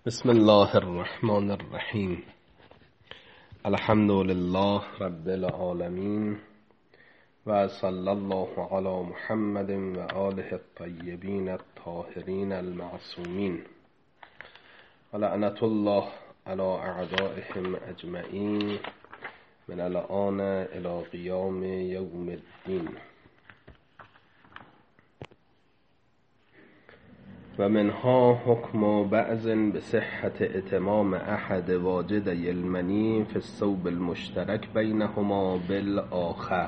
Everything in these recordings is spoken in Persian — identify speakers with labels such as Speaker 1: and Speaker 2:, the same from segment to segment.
Speaker 1: بسم الله الرحمن الرحیم. الحمد لله رب العالمین و صلی الله علی محمد و آله الطیبین الطاهرین المعصومین و لعنت الله علی اعدائهم اجمعین من الآن الی قیام یوم الدین. و منها حکم بعض بصحة اتمام احد واجدی المنی فی الثوب المشترک بینهما بالآخر.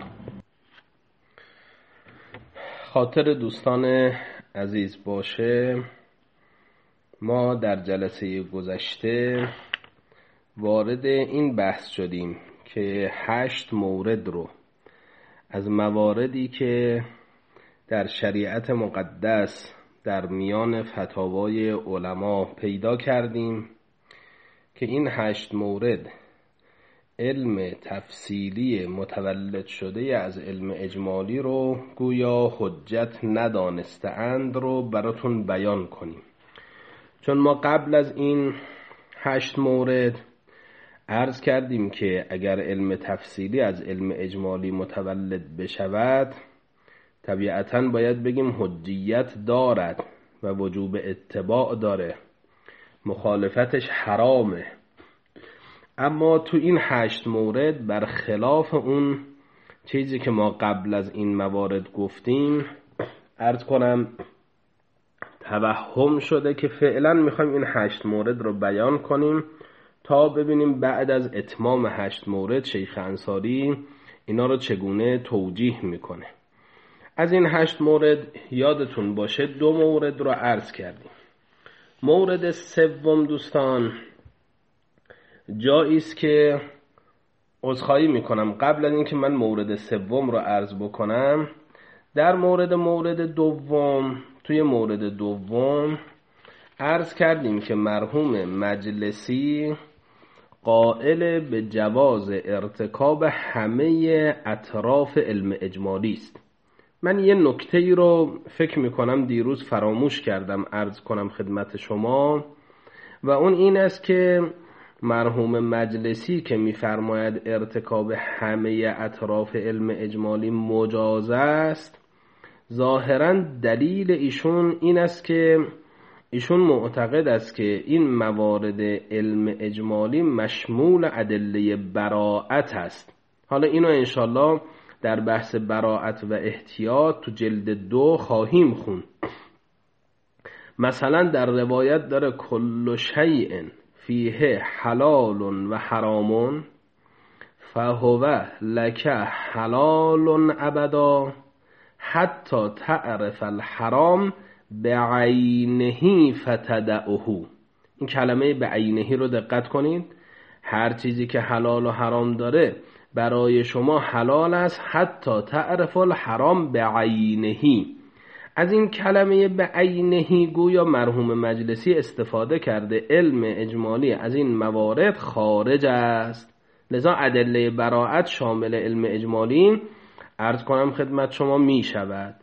Speaker 1: خاطر دوستان عزیز باشه، ما در جلسه گذشته وارد این بحث شدیم که 8 مورد رو از مواردی که در شریعت مقدس در میان فتاوای علما پیدا کردیم که این 8 مورد علم تفصیلی متولد شده از علم اجمالی رو گویا حجت ندانسته‌اند رو براتون بیان کنیم. چون ما قبل از این 8 مورد عرض کردیم که اگر علم تفصیلی از علم اجمالی متولد بشود طبیعتاً باید بگیم حجیت دارد و وجوب اتباع داره، مخالفتش حرامه. اما تو این 8 مورد برخلاف اون چیزی که ما قبل از این موارد گفتیم، عرض کنم توهم شده که فعلا میخوایم این 8 مورد رو بیان کنیم تا ببینیم بعد از اتمام 8 مورد شیخ انصاری اینا رو چگونه توجیه میکنه. از این 8 مورد یادتون باشه 2 مورد رو عرض کردیم. مورد سوم دوستان جایی است که عذرخواهی میکنم قبل از اینکه من مورد سوم رو عرض بکنم، در مورد دوم، توی مورد دوم عرض کردیم که مرحوم مجلسی قائل به جواز ارتکاب همه اطراف علم اجمالی است. من یه نکته‌ای رو فکر میکنم دیروز فراموش کردم عرض کنم خدمت شما و اون این است که مرحوم مجلسی که میفرماید ارتکاب همه اطراف علم اجمالی مجاز است، ظاهراً دلیل ایشون این است که ایشون معتقد است که این موارد علم اجمالی مشمول ادله براءت است. حالا اینو انشالله در بحث براءت و احتیاط تو جلد 2 خواهیم خون. مثلا در روایت داره کل شیء فیه حلال و حرام فهو لک حلال ابدا حتی تعرف الحرام بعینه فتدعه. این کلمه بعینه رو دقت کنید. هر چیزی که حلال و حرام داره برای شما حلال است حتی تعرف الحرام بعینه. از این کلمه بعینه گویا مرحوم مجلسی استفاده کرده علم اجمالی از این موارد خارج است، لذا ادله براءت شامل علم اجمالی عرض کنم خدمت شما می شود.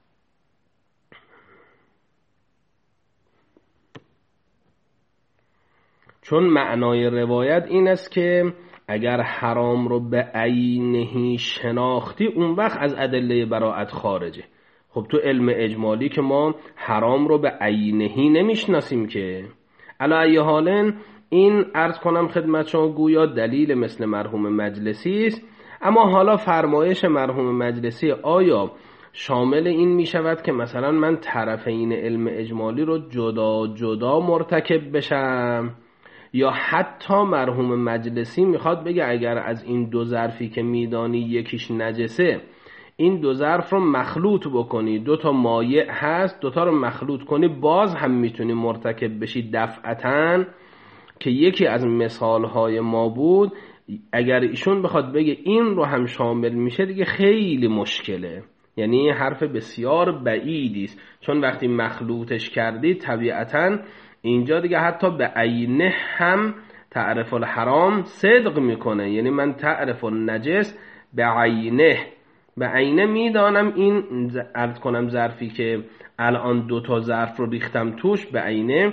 Speaker 1: چون معنای روایت این است که اگر حرام رو به عینه شناختی اون وقت از ادله براءت خارجه. خب تو علم اجمالی که ما حرام رو به عینه نمیشناسیم که. علی ای حال این عرض کنم خدمت شما گویا دلیل مثل مرحوم مجلسی است. اما حالا فرمایش مرحوم مجلسی آیا شامل این می شود که مثلا من طرفین علم اجمالی رو جدا جدا مرتکب بشم، یا حتی مرحوم مجلسی میخواد بگه اگر از این 2 ظرفی که میدانی یکیش نجسه، این 2 ظرف رو مخلوط بکنی، 2 تا مایع هست 2 تا رو مخلوط کنی، باز هم میتونی مرتکب بشی دفعتاً، که یکی از مثالهای ما بود. اگر ایشون بخواد بگه این رو هم شامل میشه دیگه خیلی مشکله، یعنی حرف بسیار بعیدی است. چون وقتی مخلوطش کردی طبیعتاً اینجا دیگه حتی به عینه هم تعرف الحرام صدق میکنه، یعنی من تعرف النجس به عینه میدانم این عرض کنم ظرفی که الان 2 تا ظرف رو ریختم توش به عینه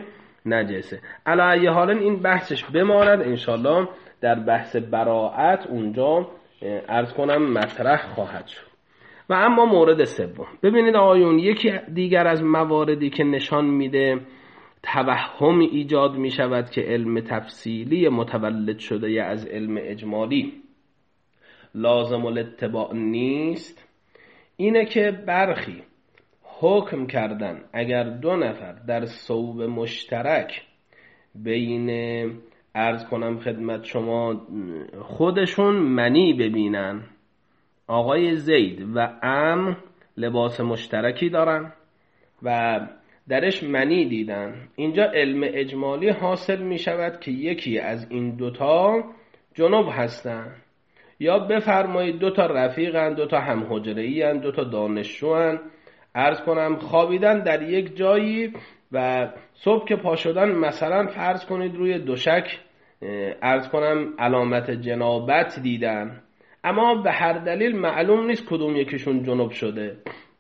Speaker 1: نجسه. علی ای حال این بحثش بماند، انشالله در بحث براءت اونجا عرض کنم مطرح خواهد شد. و اما مورد سوم، ببینید آقایون، یکی دیگر از مواردی که نشان میده توهم ایجاد می شود که علم تفصیلی متولد شده از علم اجمالی لازم الاتباع نیست، اینه که برخی حکم کردن اگر دو نفر در صوب مشترک بین عرض کنم خدمت شما خودشون منی ببینن، آقای زید و عمرو لباس مشترکی دارن و درش منی دیدن، اینجا علم اجمالی حاصل می شود که یکی از این دوتا جنب هستن، یا بفرمایید دوتا رفیقن، دوتا همحجره‌ای هن، دوتا دانشجو هن، عرض کنم خوابیدن در یک جایی و صبح که پا شدن مثلا فرض کنید روی دوشک عرض کنم علامت جنابت دیدن، اما به هر دلیل معلوم نیست کدوم یکیشون جنب شده.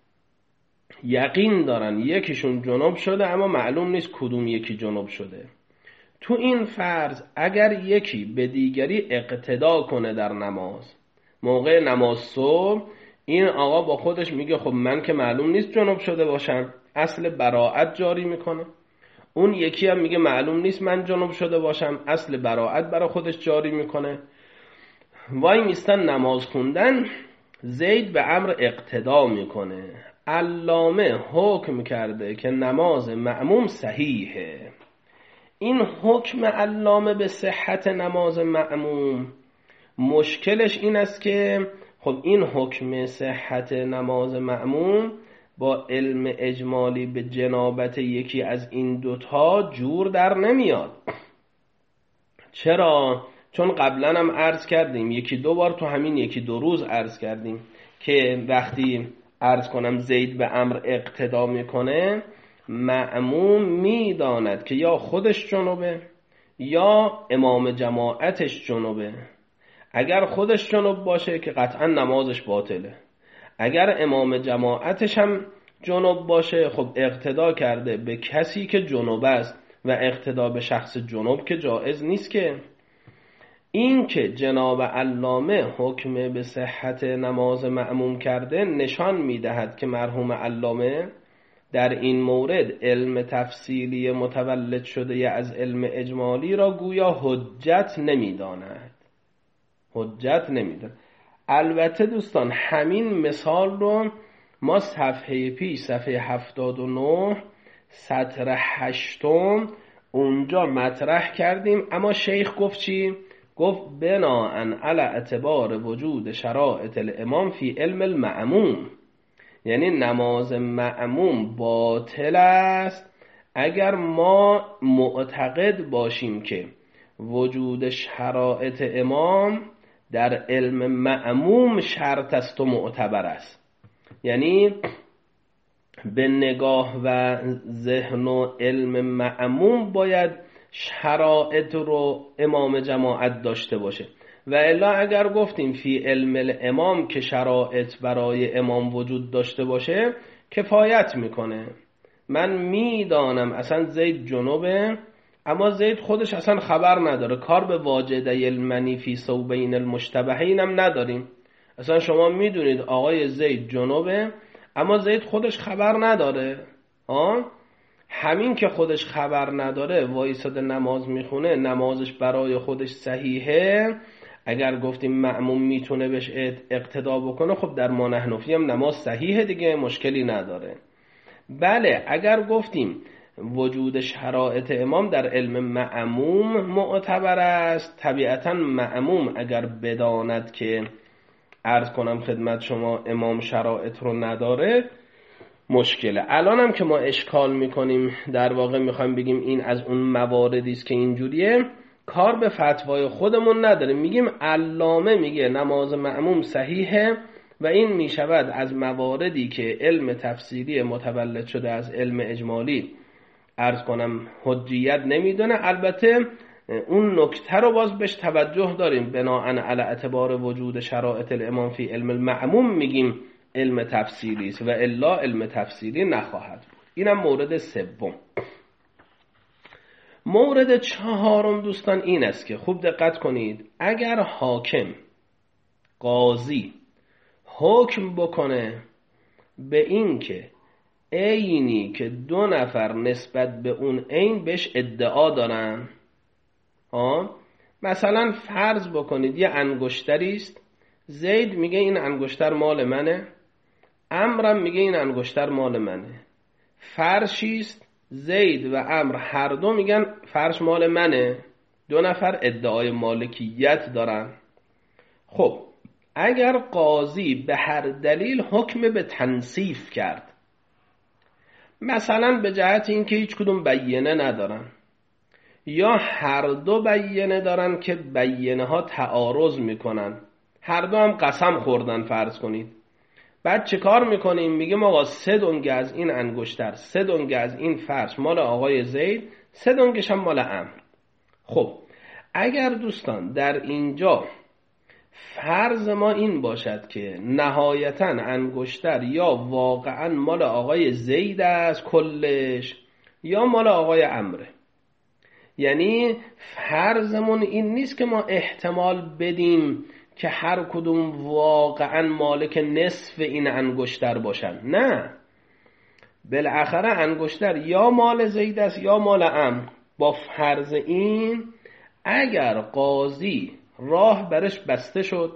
Speaker 1: یقین دارن یکیشون جنب شده اما معلوم نیست کدوم یکی جنب شده. تو این فرض اگر یکی به دیگری اقتدا کنه در نماز، موقع نماز صبح این آقا با خودش میگه خب من که معلوم نیست جنب شده باشم، اصل براءت جاری میکنه، اون یکی هم میگه معلوم نیست من جنب شده باشم، اصل براءت برای خودش جاری میکنه. وای میستن نماز خوندن، زید به عمرو اقتدا میکنه، علامه حکم کرده که نماز مأموم صحیحه. این حکم علامه به صحت نماز مأموم مشکلش این است که خب این حکم صحت نماز مأموم با علم اجمالی به جنابت یکی از این دوتا جور در نمیاد. چرا؟ چون قبلا هم عرض کردیم، یکی دو بار تو همین یکی دو روز عرض کردیم که وقتی عرض کنم زید به عمرو اقتدا میکنه، مأموم میداند که یا خودش جنبه یا امام جماعتش جنبه. اگر خودش جنب باشه که قطعا نمازش باطله، اگر امام جماعتش هم جنب باشه خب اقتدا کرده به کسی که جنب است و اقتدا به شخص جنب که جایز نیست. که این که جناب علامه حکم به صحت نماز مأموم کرده نشان میدهد که مرحوم علامه در این مورد علم تفصیلی متولد شده از علم اجمالی را گویا حجت نمیداند. حجت نمیداند. البته دوستان همین مثال رو ما صفحه پیش، صفحه 79 سطر 8 اونجا مطرح کردیم، اما شیخ گفت چی؟ گفت بناءً علی اعتبار وجود شرائط الامام فی علم المأموم، یعنی نماز مأموم باطل است اگر ما معتقد باشیم که وجود شرائط امام در علم مأموم شرط است و معتبر است. یعنی به نگاه و ذهن و علم مأموم باید شرائط رو امام جماعت داشته باشه، و الا اگر گفتیم فی علم الامام که شرائط برای امام وجود داشته باشه کفایت میکنه. من میدانم اصلا زید جنوبه اما زید خودش اصلا خبر نداره، کار به واجده المنی فی ثوبین المشتبهین هم نداریم. اصلا شما میدونید آقای زید جنوبه اما زید خودش خبر نداره. همین که خودش خبر نداره وایساده نماز میخونه، نمازش برای خودش صحیحه. اگر گفتیم مأموم میتونه بهش اقتدا بکنه خب در ما نحنفی هم نماز صحیحه دیگه، مشکلی نداره. بله اگر گفتیم وجود شرائط امام در علم مأموم معتبر است، طبیعتا مأموم اگر بداند که عرض کنم خدمت شما امام شرائط رو نداره مشکله. الان هم که ما اشکال میکنیم در واقع میخوایم بگیم این از اون مواردی است که اینجوریه، کار به فتوای خودمون نداره، میگیم علامه میگه نماز مأموم صحیحه و این میشود از مواردی که علم تفصیلی متولد شده از علم اجمالی عرض کنم حجیت نمیدونه. البته اون نکته رو باز بهش توجه داریم، بناء علی اعتبار وجود شرائط الامام فی علم المعموم میگیم علم تفصیلی است و الا علم تفصیلی نخواهد بود. اینم مورد سوم. مورد چهارم دوستان این است که خوب دقت کنید، اگر حاکم قاضی حکم بکنه به این که عینی که دو نفر نسبت به اون عین بهش ادعا دارن، مثلا فرض بکنید یه انگشتری است، زید میگه این انگشتر مال منه، عمرم میگه این انگشتر مال منه. فرشی است، زید و عمر هر دو میگن فرش مال منه، دو نفر ادعای مالکیت دارن. خب اگر قاضی به هر دلیل حکم به تنصیف کرد، مثلا به جهت اینکه هیچ کدوم بیینه ندارن یا هر دو بیینه دارن که بیینه ها تعارض میکنن، هر دو هم قسم خوردن فرض کنید، بعد چه کار میکنیم؟ میگیم آقا 3 دنگه از این انگشتر، 3 دنگه از این فرش مال آقای زید، 3 دنگش هم مال عمرو. خب اگر دوستان در اینجا فرض ما این باشد که نهایتاً انگشتر یا واقعاً مال آقای زید است کلش یا مال آقای عمره، یعنی فرضمون این نیست که ما احتمال بدیم که هر کدوم واقعاً مالک نصف این انگشتر باشن، نه، بالاخره انگشتر یا مال زید است یا مال عمرو. با فرض این اگر قاضی راه برش بسته شد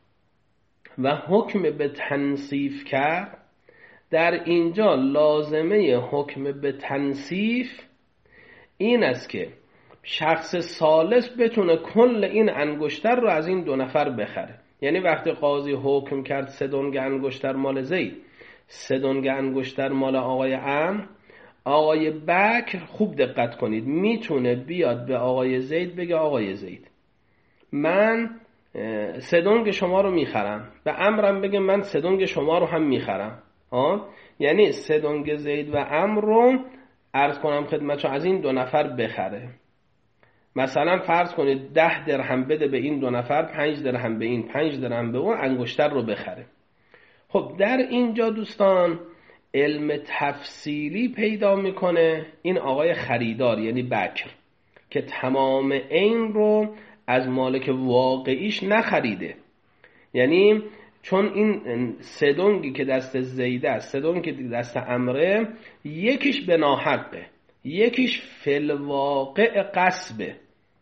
Speaker 1: و حکم به تنصیف کرد، در اینجا لازمه حکم به تنصیف این است که شخص ثالث بتونه کل این انگشتر رو از این دو نفر بخره. یعنی وقتی قاضی حکم کرد 3 دنگه انگشتر مال زید، 3 دنگه انگشتر مال آقای عمرو، آقای بکر خوب دقت کنید میتونه بیاد به آقای زید بگه آقای زید من 3 دنگ شما رو میخرم، به عمرم بگه من 3 دنگ شما رو هم میخرم. یعنی 3 دنگ زید و عمرو رو عرض کنم خدمتشو از این دو نفر بخره. مثلا فرض کنید 10 درهم بده به این دو نفر، 5 درهم به این، 5 درهم به اون، انگشتر رو بخره. خب در اینجا دوستان علم تفصیلی پیدا میکنه این آقای خریدار یعنی بکر که تمام عین رو از مالک واقعیش نخریده، یعنی چون این 3 دنگی که دست زیده است، 3 دنگی که دست عمره، یکیش به ناحقه، یکیش فی‌الواقع غصبه،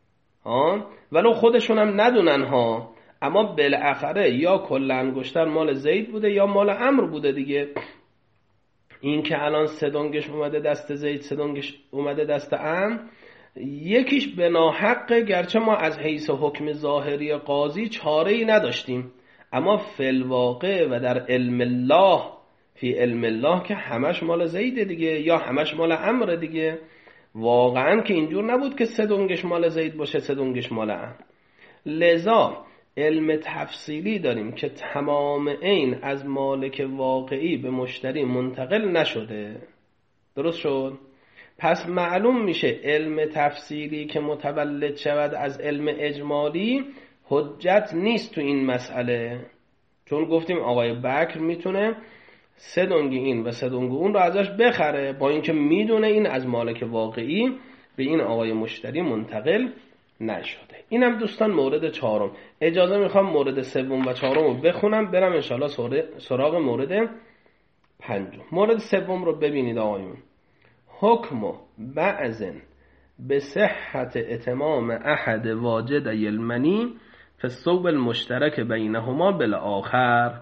Speaker 1: ولو خودشون هم ندونن ها، اما بالاخره یا کل انگشتر مال زید بوده یا مال عمرو بوده دیگه. این که الان 3 دنگش اومده دست زید، 3 دنگش اومده دست عمرو، یکیش به ناحقه، گرچه ما از حیث حکم ظاهری قاضی چاره‌ای نداشتیم، اما فی الواقع و در علم الله، فی علم الله که همش مال زیده دیگه یا همش مال عمرو دیگه. واقعا که اینجور نبود که 3 دنگش مال زید باشه 3 دنگش مال عمرو. لذا علم تفصیلی داریم که تمام عین از مالک واقعی به مشتری منتقل نشده. درست شد؟ پس معلوم میشه علم تفصیلی که متولد شود از علم اجمالی حجت نیست تو این مسئله، چون گفتیم آقای بکر میتونه 3 دنگ این و 3 دنگ اون رو ازش بخره، با اینکه میدونه این از مالک واقعی به این آقای مشتری منتقل نشده. اینم دوستان مورد 4. اجازه میخوام مورد 3 و 4 رو بخونم برم انشالله سراغ مورد 5. مورد 3 رو ببینید آقایون. حکم بعضن به صحت اتمام احد واجدی المنی فی الثوب المشترک بینهما بالآخر.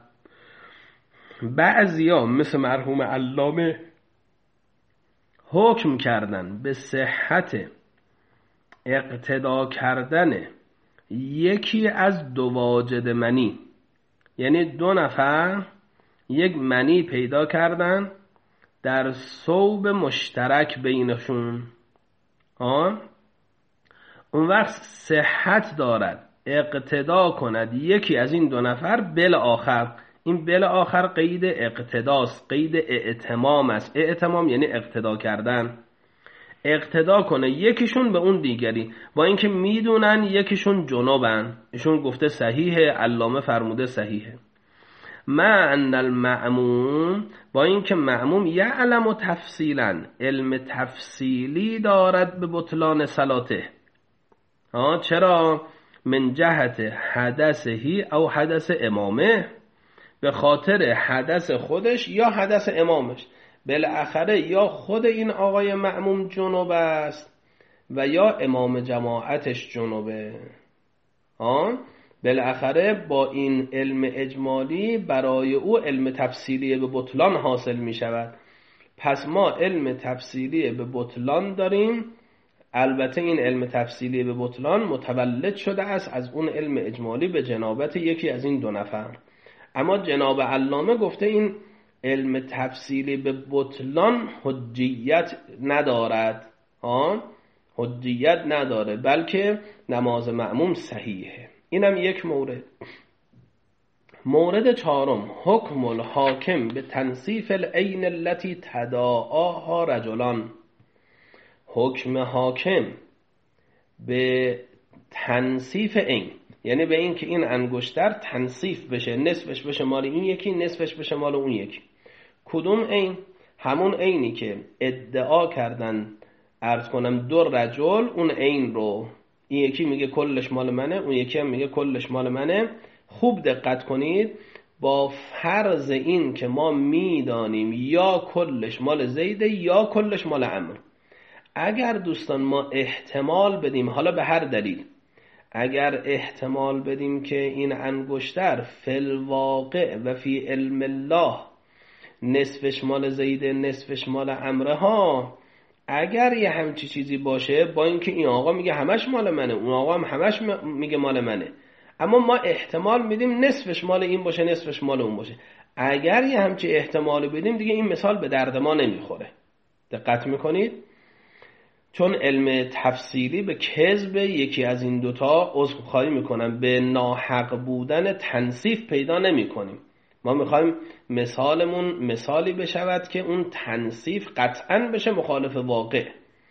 Speaker 1: بعضیا مثل مرحوم علامه حکم کردن به صحت اقتدا کردن یکی از 2 واجد منی، یعنی 2 نفر یک منی پیدا کردن در ثوب مشترک بینشون، اون وقت صحت دارد اقتدا کند یکی از این 2 نفر بالآخر. این بالآخر قید اقتداست، قید اعتمام است. اعتمام یعنی اقتدا کردن، اقتدا کنه یکیشون به اون دیگری، با اینکه میدونن یکیشون جنوبن. ایشون گفته صحیحه، علامه فرموده صحیحه. مع ان المعموم، با اینکه معموم یعلم تفصیلا، علم تفصیلی دارد به بطلان صلاته. چرا؟ من جهت حدثهی او حدث امامه، به خاطر حدث خودش یا حدث امامش. بالاخره یا خود این آقای معموم جنوب است و یا امام جماعتش جنوبه. بالاخره با این علم اجمالی برای او علم تفصیلی به بطلان حاصل می شود. پس ما علم تفصیلی به بطلان داریم. البته این علم تفصیلی به بطلان متولد شده است از اون علم اجمالی به جنابت یکی از این دو نفر. اما جناب علامه گفته این علم تفصیلی به بطلان حجیت ندارد. حجیت نداره، بلکه نماز معموم صحیحه. اینم یک مورد. مورد چهارم، حکم الحاکم به تنصیف العین التي تداعاها رجلان. حکم حاکم به تنصیف عین، یعنی به این که این انگشتر تنصیف بشه، نصفش بشه مال این یکی، نصفش بشه مال اون یکی. کدوم عین؟ همون عینی که ادعا کردن عرض کنم دو رجل اون عین رو، این یکی میگه کلش مال منه، اون یکی هم میگه کلش مال منه. خوب دقت کنید، با فرض این که ما میدانیم یا کلش مال زیده یا کلش مال عمرو. اگر دوستان ما احتمال بدیم، حالا به هر دلیل، اگر احتمال بدیم که این انگشتر فی الواقع و فی علم الله نصفش مال زیده نصفش مال عمرو ها، اگر یه همچی چیزی باشه، با اینکه این آقا میگه همش مال منه، اون آقا هم همش میگه مال منه، اما ما احتمال میدیم نصفش مال این باشه نصفش مال اون باشه، اگر یه همچی احتمال بدیم دیگه این مثال به درد ما نمیخوره. دقت میکنید؟ چون علم تفصیلی به کذب یکی از این دوتا، عذرخواهی میکنم، به ناحق بودن تنصیف پیدا نمی کنیم. ما میخوایم مثالمون مثالی بشود که اون تنصیف قطعاً بشه مخالف واقع.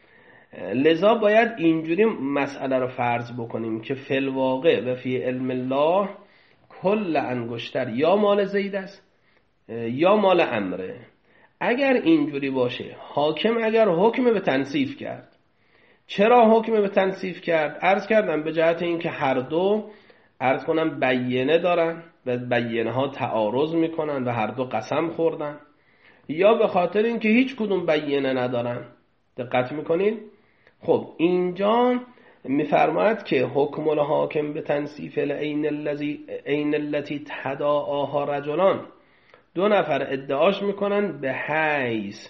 Speaker 1: لذا باید اینجوری مسئله رو فرض بکنیم که فی الواقع و فی علم الله کل انگشتر یا مال زید است یا مال عمره. اگر اینجوری باشه، حاکم اگر حکم به تنصیف کرد، چرا حکم به تنصیف کرد؟ عرض کردم به جهت این که هر دو عرض کنم بیینه دارن و بیینه ها تعارض میکنن و هر دو قسم خوردن، یا به خاطر این که هیچ کدوم بیینه ندارن. دقت میکنید؟ خب اینجا میفرماید که حکم الحاکم به تنصیف العین التي تداعاها رجلان، دو نفر ادعاش میکنن به حیث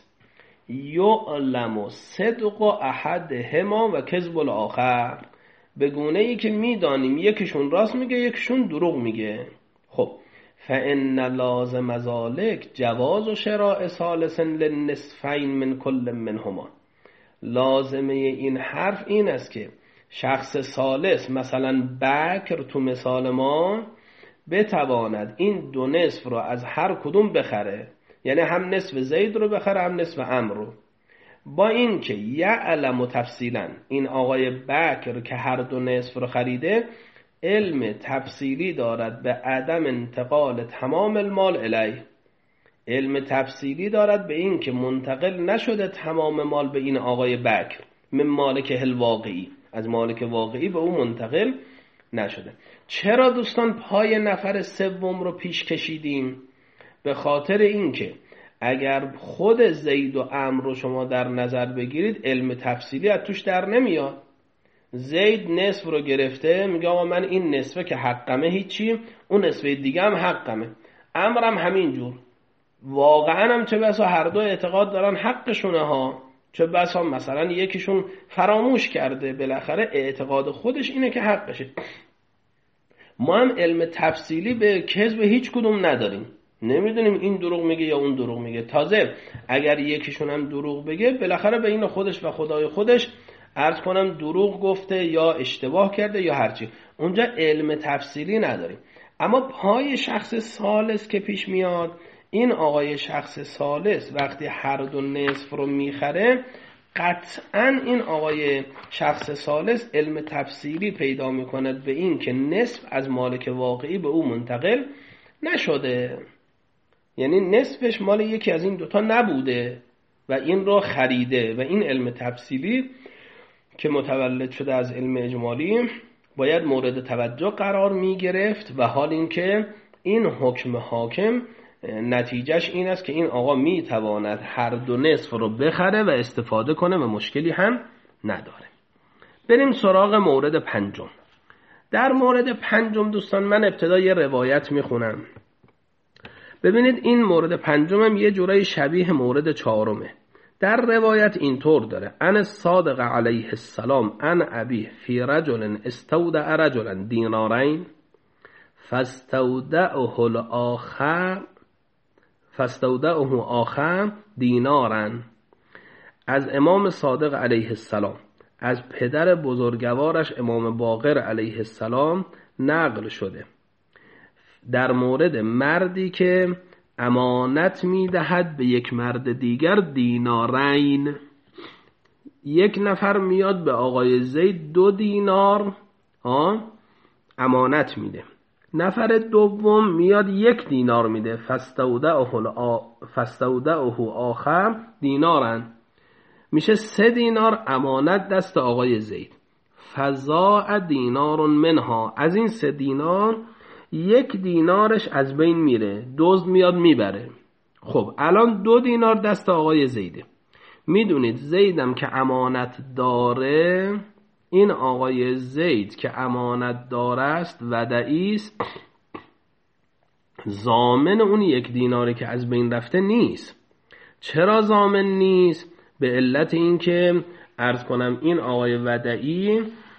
Speaker 1: یعلم صدق احدهما و کذب الاخر، به گونه ای که میدانیم یکیشون راست میگه یکیشون دروغ میگه. خب فإن لازم ذلك جواز شراء ثالث للنصفین من کل منهما. لازمه این حرف این است که شخص ثالث، مثلا بکر تو مثال ما، بتواند این دو نصف رو از هر کدوم بخره، یعنی هم نصف زید رو بخره هم نصف عمرو رو، با این که یعلم تفصیلا این آقای بکر که هر دو نصف رو خریده علم تفصیلی دارد به عدم انتقال تمام المال الیه. علم تفصیلی دارد به این که منتقل نشده تمام مال به این آقای بکر من مالک الواقعی، از مالک واقعی به او منتقل نشده. چرا دوستان پای نفر سوم رو پیش کشیدیم؟ به خاطر اینکه اگر خود زید و عمرو رو شما در نظر بگیرید، علم تفصیلی از توش در نمیاد. زید نصف رو گرفته، میگه آقا من این نصفه که حقمه هیچی، اون نصفه دیگه هم حقمه. عمرو هم همینجور. واقعا هم چه بسا هر دو اعتقاد دارن حقشونه ها، چه بسا مثلا یکیشون فراموش کرده، بالاخره اعتقاد خودش اینه که حقشه. ما هم علم تفصیلی به کذب هیچ کدوم نداریم، نمیدونیم این دروغ میگه یا اون دروغ میگه. تازه اگر یکیشون هم دروغ بگه، بالاخره بین خودش و خدای خودش عرض کنم دروغ گفته یا اشتباه کرده یا هرچی، اونجا علم تفصیلی نداریم. اما پای شخص ثالث که پیش میاد، این آقای شخص ثالث وقتی هر دو نصف رو میخره، قطعا این آقای شخص ثالث علم تفصیلی پیدا میکند به این که نصف از مالک واقعی به او منتقل نشده. یعنی نصفش مال یکی از این دوتا نبوده و این رو خریده و این علم تفصیلی که متولد شده از علم اجمالی باید مورد توجه قرار می گرفت و حال اینکه این حکم حاکم نتیجهش این است که این آقا می تواند هر دو نصف رو بخره و استفاده کنه و مشکلی هم نداره. بریم سراغ مورد پنجم. در مورد پنجم دوستان من ابتدا یه روایت می خونم. ببینید این مورد پنجم هم یه جورایی شبیه مورد چهارمه. در روایت اینطور داره: ان الصادق علیه السلام ان ابی فی رجل استودع رجلا دینارین فاستودعه آخر دینارا. از امام صادق علیه السلام، از پدر بزرگوارش امام باقر علیه السلام نقل شده در مورد مردی که امانت میدهد به یک مرد دیگر دینارین. یک نفر میاد به آقای زید 2 دینار امانت میده، نفر دوم میاد 1 دینار میده، فاستودعه آخر دینارن، میشه 3 دینار امانت دست آقای زید. فضاع دینار منها، از این 3 دینار 1 دینارش از بین میره، دزد میاد میبره. خب الان 2 دینار دست آقای زیده. میدونید زیدم که امانت داره، این آقای زید که امانت داره است ودعی است، ضامن اون 1 دیناری که از بین رفته نیست. چرا ضامن نیست؟ به علت این که عرض کنم این آقای ودعی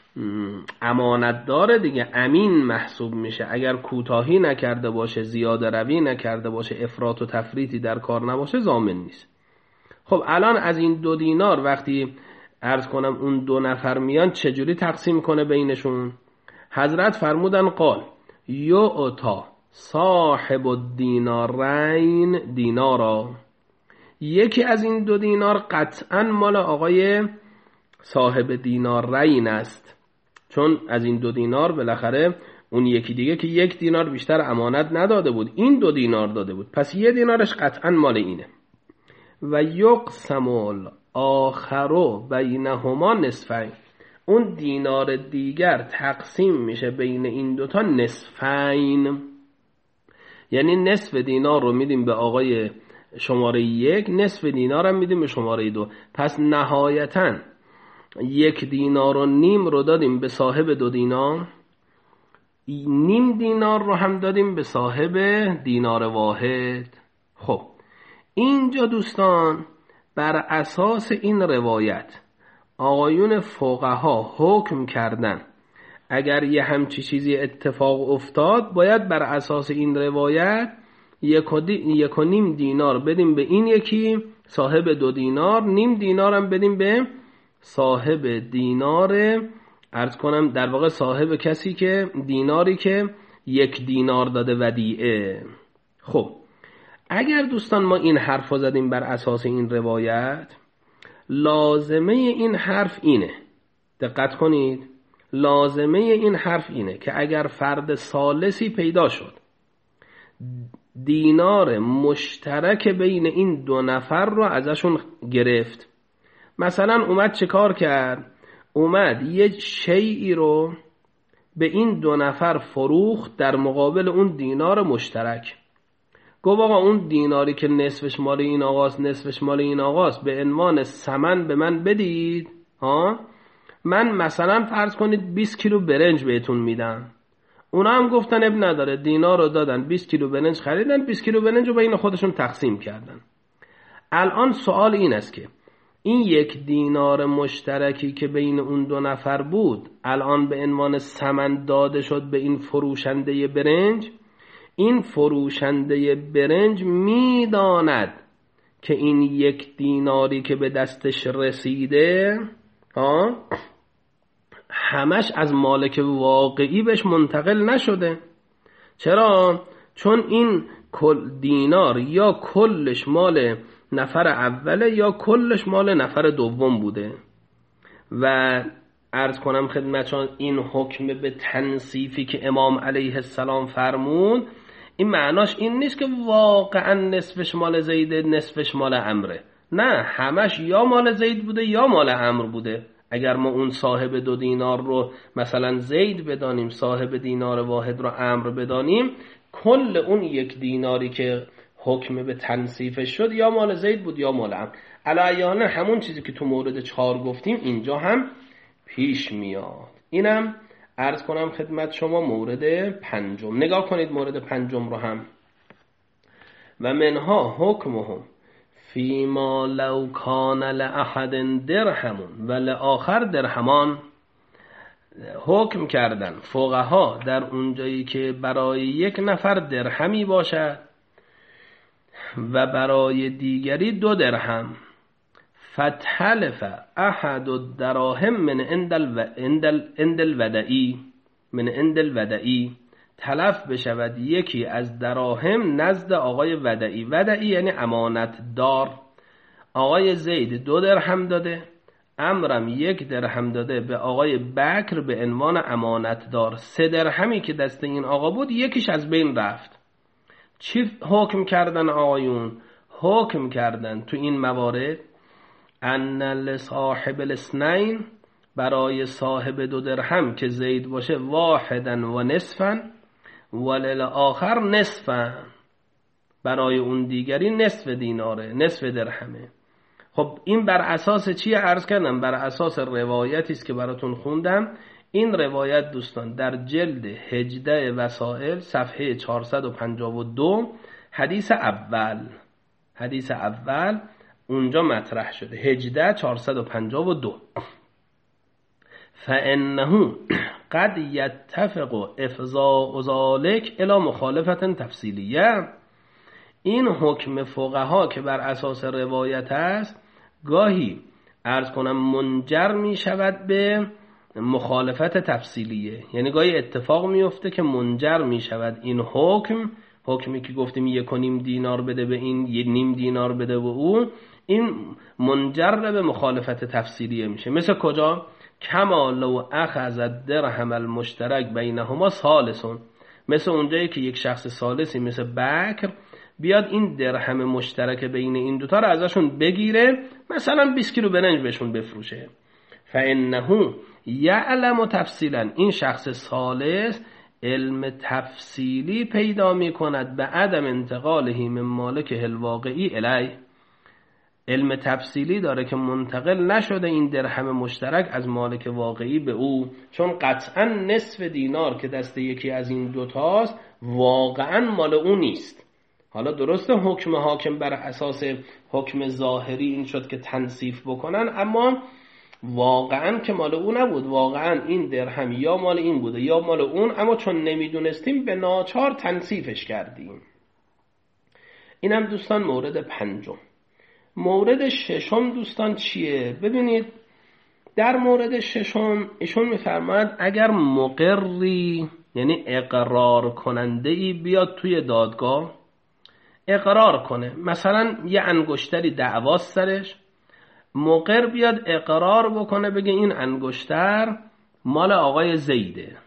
Speaker 1: امانت داره دیگه، امین محسوب میشه. اگر کوتاهی نکرده باشه، زیاده روی نکرده باشه، افراط و تفریطی در کار نباشه، ضامن نیست. خب الان از این 2 دینار وقتی عرض کنم اون 2 نفر میان چجوری تقسیم کنه بینشون؟ حضرت فرمودن قال یعطا صاحب الدینارین دینارا، یکی از این 2 دینار قطعا مال آقای صاحب دینارین است، چون از این 2 دینار بالاخره اون یکی دیگه که 1 دینار بیشتر امانت نداده بود، این 2 دینار داده بود، پس 1 دینارش قطعا مال اینه. و یقسم الاخر بینهما نصفین، اون دینار دیگر تقسیم میشه بین این دوتا نصفین، یعنی نصف دینار رو میدیم به آقای شماره 1، نصف دینار هم میدیم به شماره 2. پس نهایتاً 1 دینار و نیم رو دادیم به صاحب 2 دینار، نیم دینار رو هم دادیم به صاحب دینار واحد. خب اینجا دوستان بر اساس این روایت آقایون فقها حکم کردن اگر یه همچی چیزی اتفاق افتاد باید بر اساس این روایت 1.5 دینار بدیم به این یکی صاحب 2 دینار، نیم دینار هم بدیم به صاحب دینار، عرض کنم در واقع صاحب کسی که دیناری که 1 دینار داده ودیعه. خب اگر دوستان ما این حرف رو زدیم بر اساس این روایت، لازمه این حرف اینه، دقت کنید، لازمه این حرف اینه که اگر فرد ثالثی پیدا شد دینار مشترک بین این 2 نفر رو ازشون گرفت، مثلا اومد چه کار کرد؟ اومد یه شیئی رو به این 2 نفر فروخت در مقابل اون دینار مشترک. گفت آقا اون دیناری که نصفش مال این آقاست، نصفش مال این آقاست، به عنوان ثمن به من بدید، من مثلا فرض کنید 20 کیلو برنج بهتون میدم. اونا هم گفتن اب نداره، دینار رو دادن، 20 کیلو برنج خریدن، 20 کیلو برنج رو بین خودشون تقسیم کردن. الان سوال این است که این 1 دینار مشترکی که بین اون 2 نفر بود الان به عنوان ثمن داده شد به این فروشنده برنج، این فروشنده برنج میداند که این 1 دیناری که به دستش رسیده همش از مالک واقعی بهش منتقل نشده. چرا؟ چون این کل دینار یا کلش مال نفر اوله یا کلش مال نفر دوم بوده. و عرض کنم خدمتشان این حکم به تنصیفی که امام علیه السلام فرمود، این معناش این نیست که واقعا نصفش مال زیده نصفش مال عمره، نه، همش یا مال زید بوده یا مال عمرو بوده. اگر ما اون صاحب 2 دینار رو مثلا زید بدانیم، صاحب دینار واحد رو عمرو بدانیم، کل اون 1 دیناری که حکم به تنصیفش شد یا مال زید بود یا مال عمرو. علیه همون چیزی که تو مورد 4 گفتیم اینجا هم پیش میاد. اینم عرض کنم خدمت شما مورد 5. نگاه کنید مورد 5 رو هم. و منها حکمهم فیما لو کان لأحد درهم و لآخر درهمان. حکم کردن فقها در اونجایی که برای 1 نفر درهمی باشد و برای دیگری 2 درهم، فتحلف احد الدراهم من عند الودعی، تلف بشود یکی از دراهم نزد آقای ودعی. ودعی یعنی امانت دار. آقای زید 2 درهم داده، عمرم 1 درهم داده به آقای بکر به عنوان امانت دار. 3 درهمی که دست این آقا بود یکیش از بین رفت. چی حکم کردن آقایون؟ حکم کردن تو این موارد ان لصاحب الاثنین، برای صاحب 2 درهم که زید باشه، 1 و نصفا وللآخر نصفا، برای اون دیگری نصف دیناره، نصف درهمه. خب این بر اساس چی عرض کردم؟ بر اساس روایتی است که براتون خوندم. این روایت دوستان در جلد 18 وسائل صفحه 452 حدیث اول اونجا مطرح شده. 18 452 فانه قد یتفق افضاء ذلك الی مخالفت تفصیلیه. این حکم فقها که بر اساس روایت است گاهی عرض کنم منجر می شود به مخالفت تفصیلیه، یعنی گاهی اتفاق میفته که منجر می شود این حکمی که گفتیم 1.5 دینار بده به این، 1.5 دینار بده به اون، این منجر به مخالفت تفصیلیه میشه. مثل کجا؟ کما لو اخذ الدرهم المشترک بینهما ثالثون، مثل اونجایی که یک شخص ثالثی مثل بکر بیاد این درهم مشترک بین این دوتا رو ازشون بگیره، مثلا 20 کیلو برنج بهشون بفروشه. فانه یعلم تفصیلا، این شخص ثالث علم تفصیلی پیدا می کند به عدم انتقاله من مالکه الواقعی الیه. علم تفصیلی داره که منتقل نشده این درهم مشترک از مالک واقعی به او، چون قطعا نصف دینار که دست یکی از این دوتاست واقعا مال او نیست. حالا درسته حکم حاکم بر اساس حکم ظاهری این شد که تنصیف بکنن، اما واقعا که مال او نبود، واقعا این درهم یا مال این بوده یا مال اون، اما چون نمیدونستیم به ناچار تنصیفش کردیم. اینم دوستان مورد 5. مورد 6 دوستان چیه؟ ببینید در مورد 6 ایشون میفرماید اگر مقری یعنی اقرار کننده ای بیاد توی دادگاه اقرار کنه، مثلا یه انگشتری دعواست سرش، مقر بیاد اقرار بکنه بگه این انگشتر مال آقای زیده،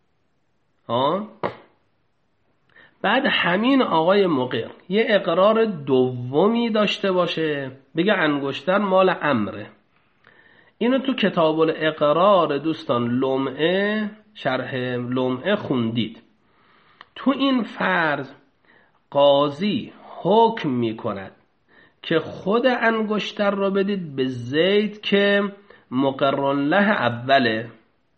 Speaker 1: بعد همین آقای مقر یه اقرار دومی داشته باشه بگه انگشتر مال عمره. اینو تو کتاب الاقرار دوستان لمعه، شرح لمعه خوندید. تو این فرض قاضی حکم می کند که خود انگشتر رو بدید به زید که مقر له اوله،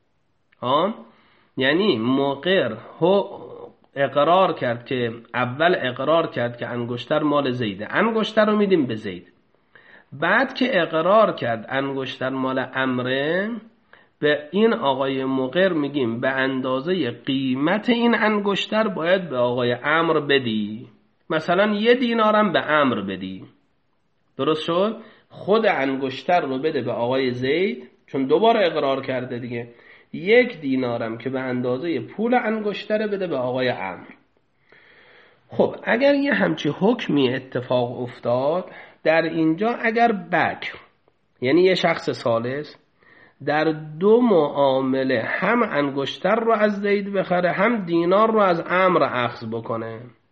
Speaker 1: یعنی مقر اقرار کرد که اول اقرار کرد که انگشتر مال زیده، انگشتر رو میدیم به زید. بعد که اقرار کرد انگشتر مال عمره، به این آقای مقر میگیم به اندازه قیمت این انگشتر باید به آقای عمرو بدی، مثلا 1 دینارم به عمرو بدی. درست شد؟ خود انگشتر رو بده به آقای زید، چون 2 بار اقرار کرده دیگه. 1 دینارم که به اندازه پول انگشتر بده به آقای عمرو. خب اگر یه همچی حکمی اتفاق افتاد در اینجا، اگر بکر یعنی یه شخص ثالث در 2 معامله هم انگشتر رو از زید بخره هم دینار رو از عمرو اخذ بکنه،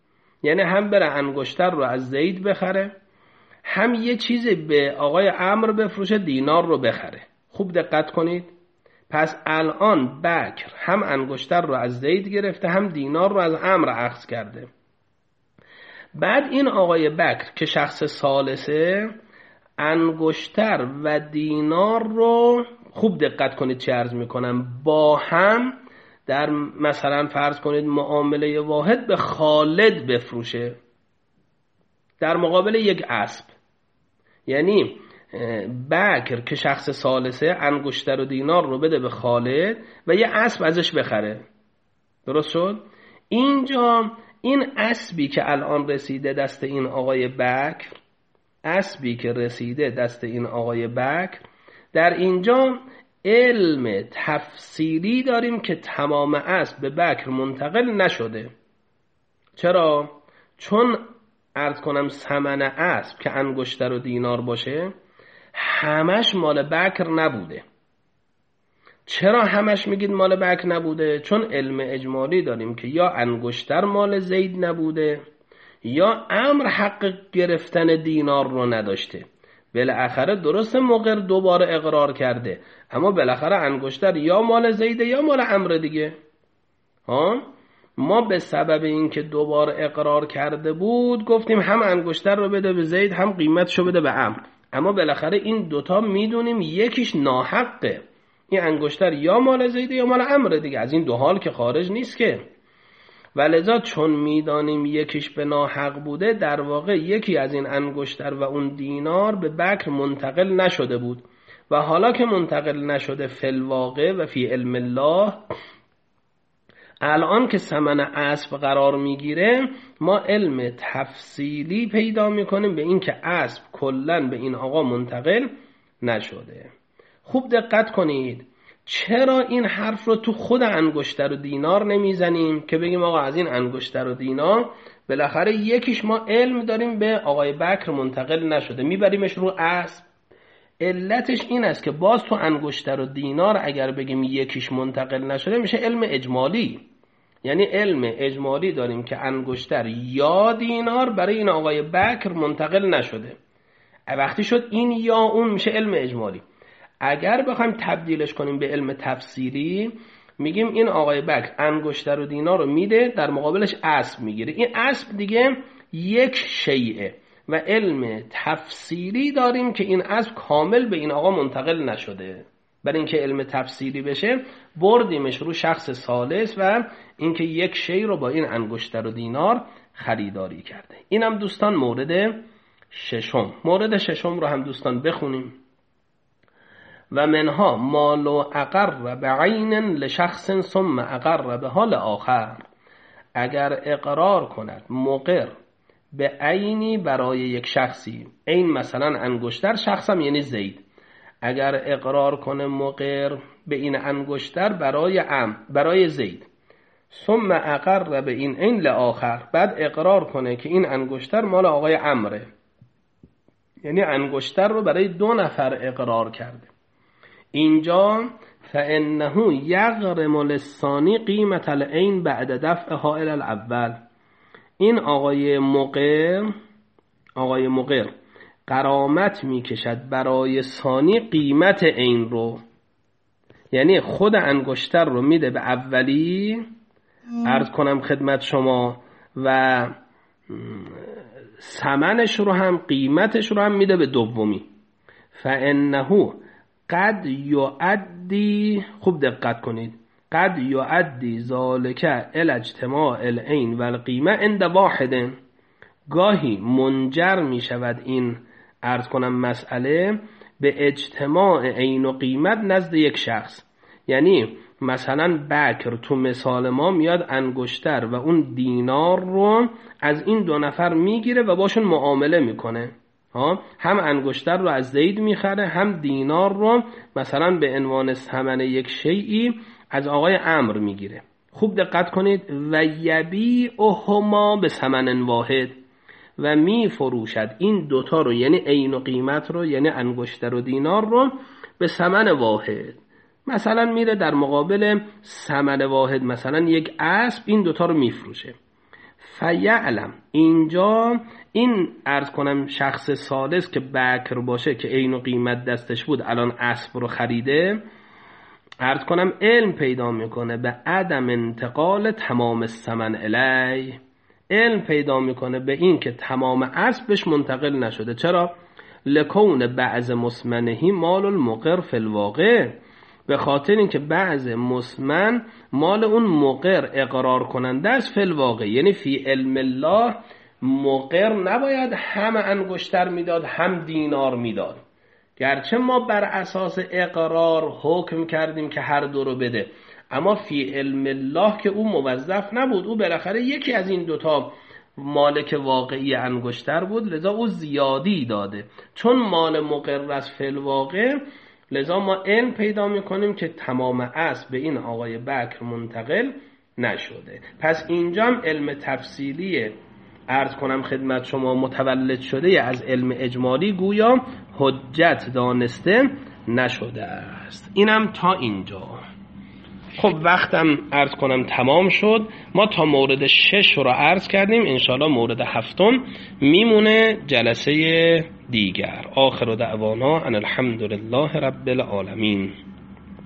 Speaker 1: یعنی هم بره انگشتر رو از زید بخره، هم یه چیزی به آقای عمرو بفروشه، دینار رو بخره. خوب دقت کنید. پس الان بکر هم انگشتر رو از زید گرفته، هم دینار رو از عمرو اخذ کرده. بعد این آقای بکر که شخص ثالثه، انگشتر و دینار رو، خوب دقت کنید چه عرض میکنم، با هم در مثلا فرض کنید معامله واحد به خالد بفروشه در مقابل یک اسب. یعنی بکر که شخص ثالثه انگشتر و دینار رو بده به خالد و یه اسب ازش بخره. درست شد؟ اینجا این اسبی که الان رسیده دست این آقای بکر، اسبی که رسیده دست این آقای بکر، در اینجا علم تفصیلی داریم که تمام اسب به بکر منتقل نشده. چرا؟ چون عرض کنم ثمن اسب که انگشتر و دینار باشه همش مال بکر نبوده. چرا همش میگید مال بکر نبوده؟ چون علم اجمالی داریم که یا انگشتر مال زید نبوده یا عمرو حق گرفتن دینار رو نداشته. بالاخره درست مقر دوباره اقرار کرده، اما بالاخره انگشتر یا مال زیده یا مال عمرو دیگه. ما به سبب اینکه دوباره اقرار کرده بود گفتیم هم انگشتر رو بده به زید هم قیمتشو بده به عمرو، اما بالاخره این دوتا میدونیم یکیش ناحقه. این انگشتر یا مال زیده یا مال عمرو دیگه، از این دو حال که خارج نیست که. ولذا چون میدانیم یکیش به ناحق بوده، در واقع یکی از این انگشتر و اون دینار به بکر منتقل نشده بود و حالا که منتقل نشده فی الواقع و فی علم الله، الان که ثمن اسب قرار میگیره ما علم تفصیلی پیدا میکنیم به این که اسب کلن به این آقا منتقل نشده. خوب دقت کنید. چرا این حرف رو تو خود انگشتر و دینار نمیزنیم که بگیم آقا از این انگشتر و دینار بالاخره یکیش ما علم داریم به آقای بکر منتقل نشده، میبریمش رو اسب؟ علتش این است که باز تو انگشتر و دینار اگر بگیم یکیش منتقل نشده میشه علم اجمالی. یعنی علم اجمالی داریم که انگشتر یا دینار برای این آقای بکر منتقل نشده. وقتی شد این یا اون میشه علم اجمالی. اگر بخوایم تبدیلش کنیم به علم تفسیری میگیم این آقای بکر انگشتر و دینار رو میده، در مقابلش اسب میگیره. این اسب دیگه یک شیئه و علم تفسیری داریم که این اسب کامل به این آقا منتقل نشده. برای اینکه علم تفسیری بشه بردیمش رو شخص ثالث و اینکه یک شی رو با این انگشتر و دینار خریداری کرده. اینم دوستان مورد ششم. مورد ششم رو هم دوستان بخونیم. و منها مال و اقر بعین لشخص ثم اقر به حال آخر. اگر اقرار کند مقر به عینی برای یک شخصی، عین مثلا انگشتر، شخصم یعنی زید، اگر اقرار کنه مقر به این انگشتر برای زید، ثم اقر به این عین لآخر، بعد اقرار کنه که این انگشتر مال آقای عمره، یعنی انگشتر رو برای دو نفر اقرار کرده. اینجا فانه یغرم للثانی قیمت العین بعد دفعها الی الاول. این آقای مقر غرامت میکشد برای ثانی قیمت عین رو، یعنی خود انگشتر رو میده به اولی، عرض کنم خدمت شما، و ثمنش رو هم قیمتش رو هم میده به دومی. فانه قد یعدی، خوب دقت کنید، قد یعدی ذالک الی اجتماع العین و القیمه عند واحد. گاهی منجر می شود این عرض کنم مسئله به اجتماع عین و قیمت نزد یک شخص. یعنی مثلا بکر تو مثال ما میاد انگشتر و اون دینار رو از این دو نفر میگیره و باشون معامله میکنه. هم انگشتر رو از زید میخره، هم دینار رو مثلا به عنوان ثمن یک شیئی از آقای عمرو میگیره. خوب دقت کنید. و یبیعهما به ثمن واحد، و می فروشد این دوتا رو، یعنی عین و قیمت رو، یعنی انگشتر و دینار رو، به ثمن واحد. مثلا میره در مقابل ثمن واحد مثلا یک اسب این دوتا رو میفروشه. فیعلم، اینجا این عرض کنم شخص ثالث که بکر باشه که عین و قیمت دستش بود الان اسب رو خریده، عرض کنم علم پیدا میکنه به عدم انتقال تمام الثمن الی، علم پیدا میکنه به این که تمام اسبش منتقل نشده. چرا؟ لکون بعض مسمنهی مال المقر فی الواقع، به خاطر اینکه بعض مسمن مال اون مقر اقرار کننده است فی الواقع، یعنی فی علم الله مقر نباید هم انگشتر میداد هم دینار میداد، گرچه ما بر اساس اقرار حکم کردیم که هر دو رو بده، اما فی علم الله که او موظف نبود، او بالاخره یکی از این دوتا مالک واقعی انگشتر بود، لذا او زیادی داده. چون مال مقر است فی الواقع، لذا ما علم پیدا میکنیم که تمام اسب به این آقای بکر منتقل نشده. پس اینجا هم علم تفصیلی عرض کنم خدمت شما متولد شده از علم اجمالی گویا حجت دانسته نشده است. اینم تا اینجا. خب وقتم عرض کنم تمام شد، ما تا مورد 6 رو عرض کردیم، انشاءالله مورد 7 میمونه جلسه دیگر. آخر دعوانا ان الحمد لله رب العالمین.